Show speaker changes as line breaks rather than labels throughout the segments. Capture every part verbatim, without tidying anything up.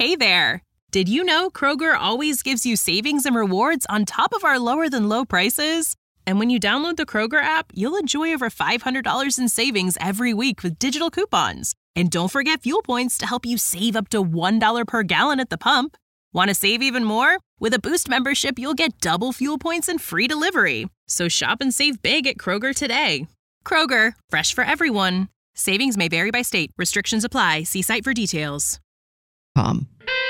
Hey there! Did you know Kroger always gives you savings and rewards on top of our lower-than-low prices? And when you download the Kroger app, you'll enjoy over five hundred dollars in savings every week with digital coupons. And don't forget fuel points to help you save up to one dollar per gallon at the pump. Want to save even more? With a Boost membership, you'll get double fuel points and free delivery. So shop and save big at Kroger today. Kroger, fresh for everyone. Savings may vary by state. Restrictions apply. See site for details.
Um.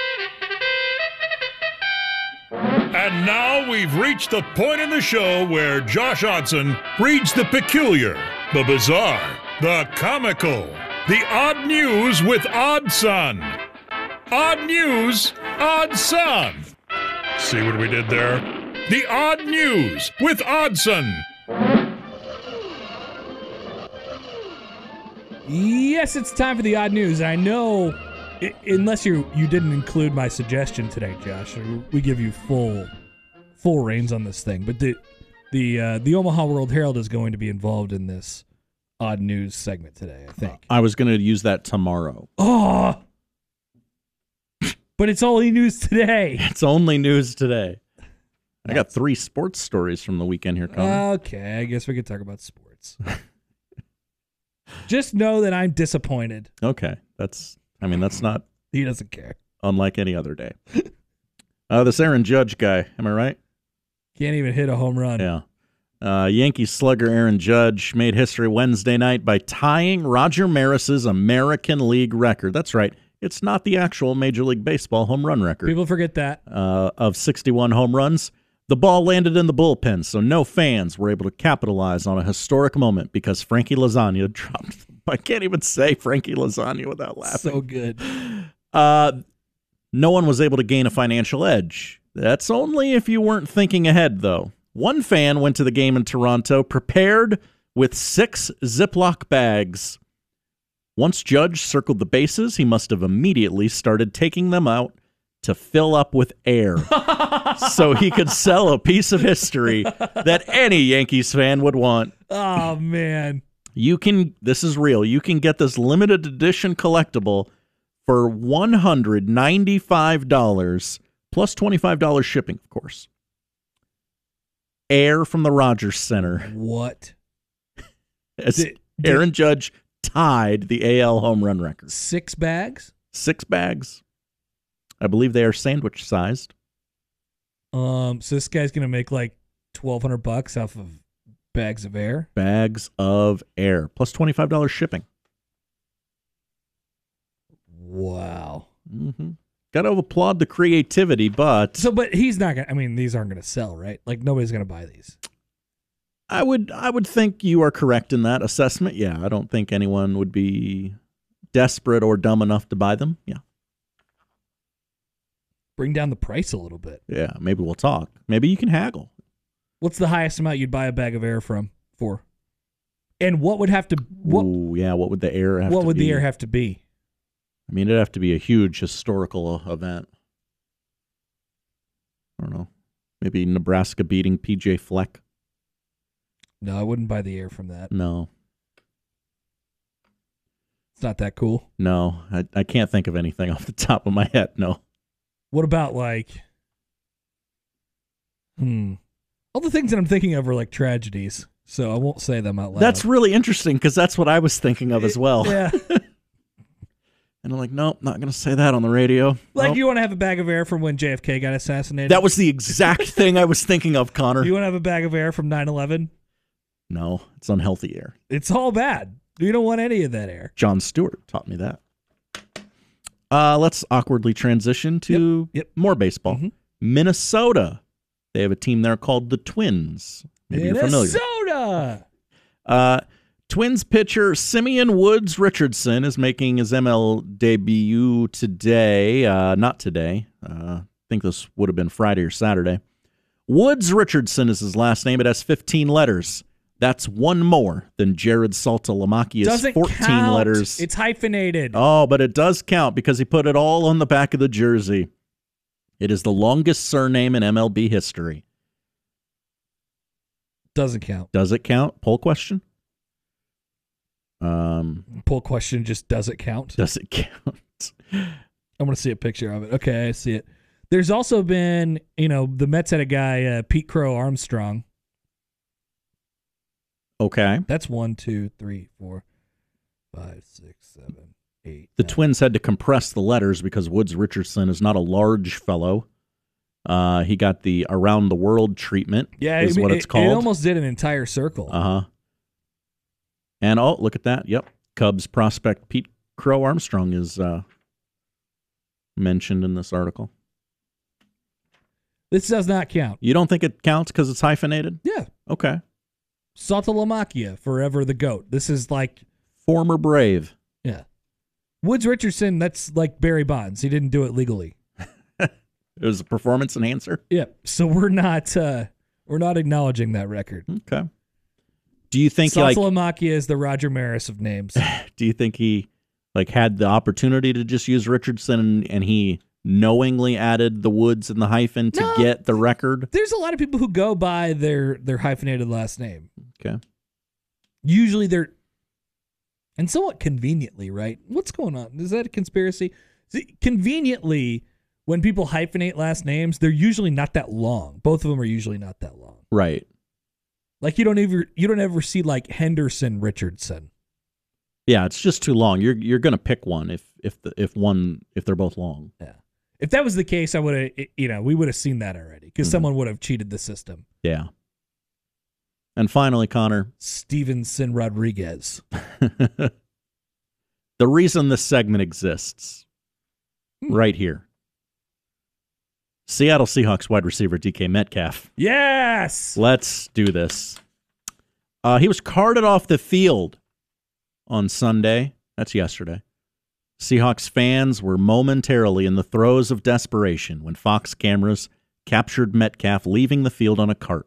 And now we've reached the point in the show where Josh Odson reads the peculiar, the bizarre, the comical, the odd news with Odd Son. Odd news, Odd Son. See what we did there? The odd news with Oddson.
Yes, it's time for the odd news. I know, I- unless you you didn't include my suggestion today, Josh, we give you full full reins on this thing. But the the uh, the Omaha World Herald is going to be involved in this odd news segment today, I think.
I was going to use that tomorrow.
Oh, but it's only news today.
It's only news today. I got three sports stories from the weekend here, Connor.
Okay, I guess we could talk about sports. Just know that I'm disappointed.
Okay, that's. I mean, that's not.
He doesn't care.
Unlike any other day. uh, this Aaron Judge guy, am I right?
Can't even hit a home run.
Yeah. Uh, Yankee slugger Aaron Judge made history Wednesday night by tying Roger Maris's American League record. That's right. It's not the actual Major League Baseball home run record.
People forget that.
Uh, of sixty-one home runs. The ball landed in the bullpen, so no fans were able to capitalize on a historic moment because Frankie Lasagna dropped. I can't even say Frankie Lasagna without laughing.
So good.
Uh, no one was able to gain a financial edge. That's only if you weren't thinking ahead, though. One fan went to the game in Toronto prepared with six Ziploc bags. Once Judge circled the bases, he must have immediately started taking them out to fill up with air so he could sell a piece of history that any Yankees fan would want.
Oh, man.
You can, this is real, you can get this limited edition collectible for one hundred ninety-five dollars plus twenty-five dollars shipping, of course. Air from the Rogers Center.
What?
As
Did-
Aaron Judge tied the A L home run record.
Six bags?
Six bags. I believe they are sandwich sized.
Um, so this guy's gonna make like twelve hundred bucks off of bags of air.
Bags of air plus twenty-five dollars shipping.
Wow.
Mm-hmm. Got to applaud the creativity, but
So, but he's not gonna. I mean, these aren't gonna sell, right? Like nobody's gonna buy these.
I would I would think you are correct in that assessment. Yeah, I don't think anyone would be desperate or dumb enough to buy them. Yeah.
Bring down the price a little bit.
Yeah, maybe we'll talk. Maybe you can haggle.
What's the highest amount you'd buy a bag of air from for? And what would have to what?
Ooh, yeah, what would the air have
what
to
would
be?
the air have to be?
I mean, it'd have to be a huge historical event. I don't know. Maybe Nebraska beating P J Fleck.
No, I wouldn't buy the air from that.
No.
It's not that cool.
No, I, I can't think of anything off the top of my head. No.
What about like, hmm, all the things that I'm thinking of are like tragedies, so I won't say them out loud.
That's really interesting because that's what I was thinking of as well.
Yeah.
And I'm like, nope, not going to say that on the radio.
Like,
Nope.
you want to have a bag of air from when J F K got assassinated?
That was the exact thing I was thinking of, Connor.
You want to have a bag of air from nine eleven?
No, it's unhealthy air.
It's all bad. You don't want any of that air.
John Stewart taught me that. Uh, let's awkwardly transition to
Yep, yep.
more baseball.
Mhm.
Minnesota. They have a team there called the Twins. Maybe you're familiar.
Minnesota!
Uh, Twins pitcher Simeon Woods Richardson is making his M L debut today. Uh, not today. Uh, I think this would have been Friday or Saturday. Woods Richardson is his last name. It has fifteen letters. That's one more than Jared Saltalamakia's
Doesn't
fourteen
count.
letters.
It's hyphenated.
Oh, but it does count because he put it all on the back of the jersey. It is the longest surname in M L B history.
Doesn't count.
Does it count? Poll question? Um,
Poll question just does it count?
does it count?
I want to see a picture of it. Okay, I see it. There's also been, you know, the Mets had a guy, uh, Pete Crow Armstrong.
Okay.
That's one, two, three, four, five, six, seven, eight.
The
nine.
Twins had to compress the letters because Woods Richardson is not a large fellow. Uh, he got the Around the World treatment,
yeah,
is
it,
what
it,
it's called.
It almost did an entire circle.
Uh-huh. And, oh, look at that. Yep. Cubs prospect Pete Crow Armstrong is uh, mentioned in this article.
This does not count.
You don't think it counts because it's hyphenated?
Yeah.
Okay.
Saltalamacchia, forever the GOAT. This is like...
Former Brave.
Yeah. Woods Richardson, that's like Barry Bonds. He didn't do it legally.
It was a performance enhancer?
Yeah. So we're not uh, we're not acknowledging that record.
Okay. Do you think like
Saltalamacchia is the Roger Maris of names?
Do you think he like had the opportunity to just use Richardson and, and he knowingly added the Woods and the hyphen to
No.
get the record?
There's a lot of people who go by their their hyphenated last name.
Okay.
Usually they're and somewhat conveniently, right? What's going on? Is that a conspiracy? See, conveniently, when people hyphenate last names, they're usually not that long. Both of them are usually not that long.
Right.
Like you don't ever you don't ever see like Henderson Richardson.
Yeah, it's just too long. You're you're gonna pick one if if the if one if they're both long.
Yeah. If that was the case, I would have you know we would have seen that already because
Mhm.
someone would have cheated the system.
Yeah. And finally, Connor,
Stevenson Rodriguez.
the reason this segment exists,
Hmm.
right here. Seattle Seahawks wide receiver D K Metcalf.
Yes.
Let's do this. Uh, he was carted off the field on Sunday. That's yesterday. Seahawks fans were momentarily in the throes of desperation when Fox cameras captured Metcalf leaving the field on a cart.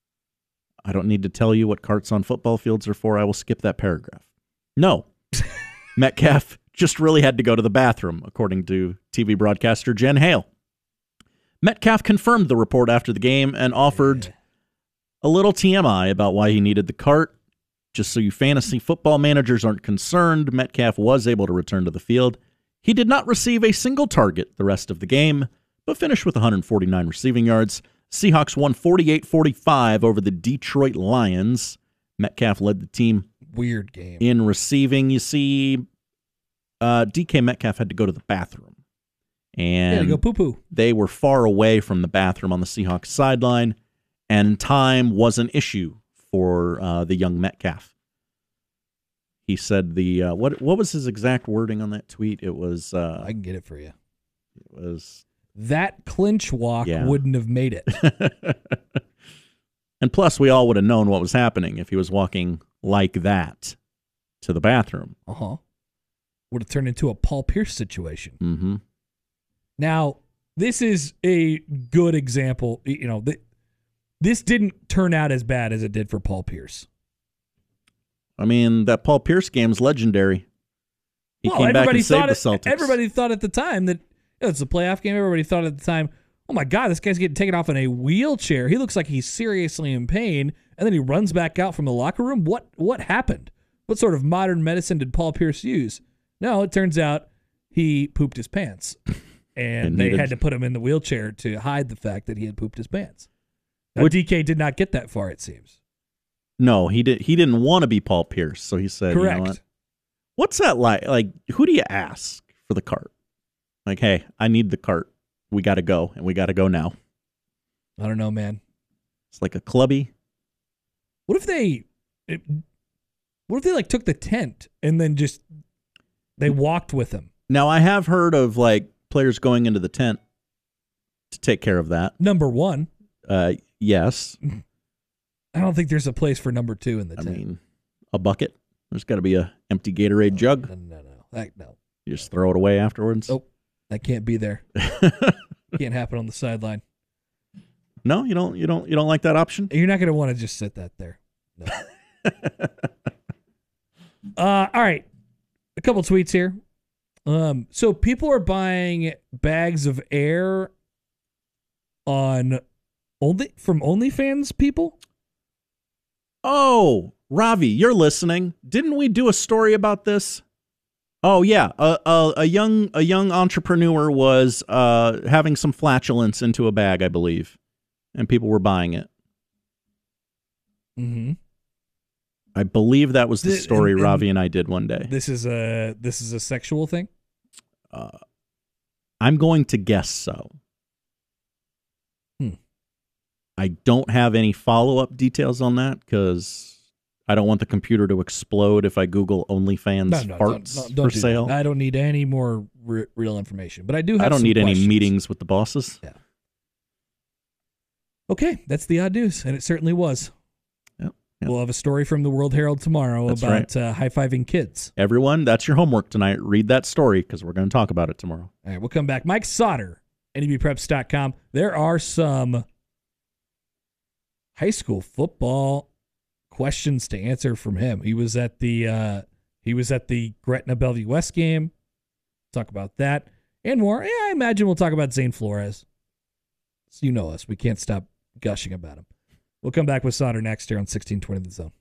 I don't need to tell you what carts on football fields are for. I will skip that paragraph. No. Metcalf just really had to go to the bathroom, according to T V broadcaster Jen Hale. Metcalf confirmed the report after the game and offered a little T M I about why he needed the cart. Just so you fantasy football managers aren't concerned, Metcalf was able to return to the field. He did not receive a single target the rest of the game, but finished with one hundred forty-nine receiving yards. Seahawks won forty-eight forty-five over the Detroit Lions. Metcalf led the team
Weird game.
in receiving. You see, uh, D K Metcalf had to go to the bathroom.
Yeah,
And
go poo poo.
they were far away from the bathroom on the Seahawks sideline, and time was an issue for uh, the young Metcalf. He said the uh, what what was his exact wording on that tweet? It was uh,
I can get it for you.
it was
That clinch walk
Yeah.
wouldn't have made it.
and plus we all would have known what was happening if he was walking like that to the bathroom.
Uh huh. Would have turned into a Paul Pierce situation.
Mm-hmm.
Now, this is a good example. You know, th- this didn't turn out as bad as it did for Paul Pierce.
I mean, that Paul Pierce game's legendary. He
well,
came back
everybody
and saved
thought
the
it,
Celtics.
everybody thought at the time that you know, it's a playoff game. Everybody thought at the time, oh my God, this guy's getting taken off in a wheelchair. He looks like he's seriously in pain. And then he runs back out from the locker room. What what happened? What sort of modern medicine did Paul Pierce use? No, it turns out he pooped his pants. And,
And
they
needed-
had to put him in the wheelchair to hide the fact that he had pooped his pants. Now,
Would-
D K did not get that far, it seems.
No, he did. He didn't want to be Paul Pierce, so he said,
Correct.
"You know what? What's that like? Like, who do you ask for the cart? Like, hey, I need the cart. We got to go, and we got to go now."
I don't know, man.
It's like a clubby.
What if they, it, what if they like took the tent and then just they walked with him?
Now, I have heard of like players going into the tent to take care of that.
Number one,
Uh, yes,
I don't think there's a place for number two in the
I
tent.
mean a bucket. There's got to be a empty Gatorade jug.
No, no, no, that, no,
You just throw it away afterwards.
Nope. that can't be there. Can't happen on the sideline.
No, you don't. You don't. You don't like that option.
You're not going to want to just sit that there. No. uh, all right, a couple tweets here. Um, so people are buying bags of air on only from OnlyFans people.
Oh, Ravi, you're listening. Didn't we do a story about this? Oh yeah, a, a, a young a young entrepreneur was uh, having some flatulence into a bag, I believe, and people were buying it.
Mm-hmm.
I believe that was the
Th-
story
and- and
Ravi and I did one day.
This is a this is a sexual thing.
Uh, I'm going to guess so.
Hmm.
I don't have any follow-up details on that because I don't want the computer to explode if I Google OnlyFans
No, no,
farts
don't, don't, don't
for
do
sale.
that. I don't need any more re- real information, but I do have
I don't
some
need any
questions.
meetings with the bosses.
Yeah. Okay, that's the odd news, and it certainly was.
Yep, yep.
We'll have a story from the World Herald tomorrow
That's
about
right.
uh, high-fiving kids.
Everyone, that's your homework tonight. Read that story because we're going to talk about it tomorrow.
All right, we'll come back. Mike Sauter, N E B preps dot com. There are some high school football questions to answer from him. He was at the uh, he was at the Gretna Bellevue West game. Talk about that and more. Yeah, I imagine we'll talk about Zane Flores. So you know us. We can't stop gushing about him. We'll come back with Sauter next here on sixteen twenty The Zone.